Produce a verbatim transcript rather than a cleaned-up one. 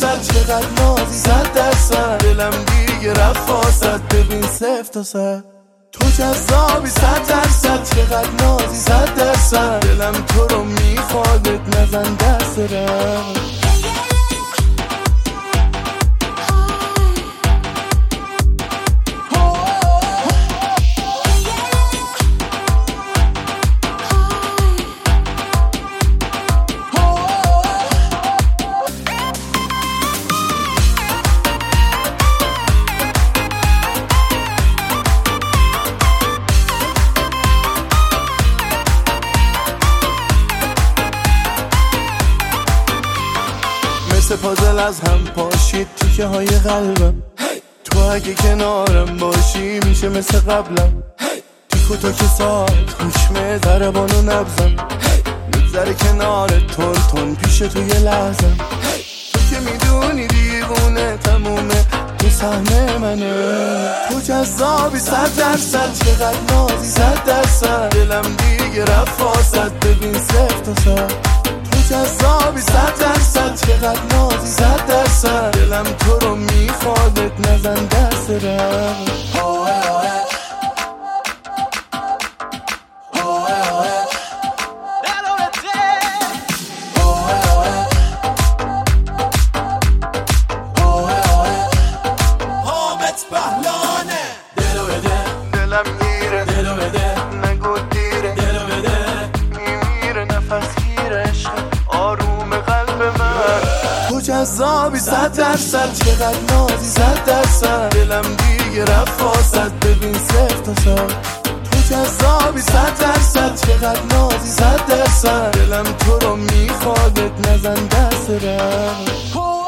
درصد چقدر نازی، صد درصد دلم دیگه رفت واسد، ببین صفر تا صد تو جذابی، صد درصد چقدر نازی، صد درصد دلم تو رو میخوادت، نزن دست رم. مثل پازل از هم پاشید تیکه های قلبم، تو اگه کنارم باشی میشه مثل قبلم، تیکو تا که ساعت خوشمه ضربانو نبزم، میگذره کنار تون تون پیش تو یه لحظم، تو که میدونی دیوونه تمومه تو سهم منه، تو جذابی صد درصد چقدر نازی، صد درصد دلم دیگه رفت واسد، ببین صفر تا صد جذابی، صد درصد چقدر نازی، صد درصد دلم تو رو میخوادت، نزن دست رم. حامد بهلانه دلو بده، دلم میره دلو بده، نگو دیره، دلو بده، میمیره نفس گیره عشق آروم قلب من، تو جذابی صد درصد چقدر نازی، صد درصد دلم دیگه رفت واسد، ببین صفر تا صد تو جذابی، صد درصد چقدر نازی، صد درصد دلم تو رو میخوادت، نزن دست رم.